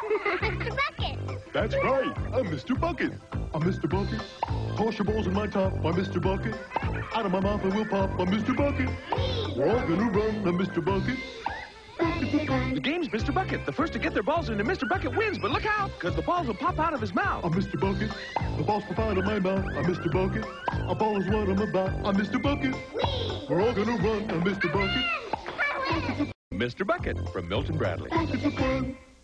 Mr. Bucket. That's right. I'm Mr. Bucket. I'm Mr. Bucket. Toss your balls in my top. I'm Mr. Bucket. Out of my mouth I will pop. I'm Mr. Bucket. We're all gonna run. I'm Mr. Bucket. The game's Mr. Bucket. The first to get their balls into Mr. Bucket wins, but look out, because the balls will pop out of his mouth. I'm Mr. Bucket. The balls pop out of my mouth. I'm Mr. Bucket. A ball is what I'm about. I'm Mr. Bucket. We're all gonna run. I'm Mr. Bucket. Mr. Bucket from Milton Bradley. Bucket for fun.